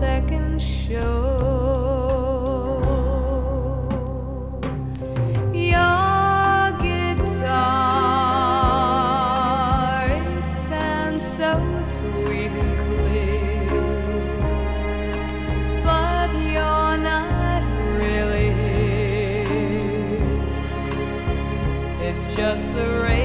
second show. Your guitar, it sounds so sweet and clear, but you're not really here. It's just the radio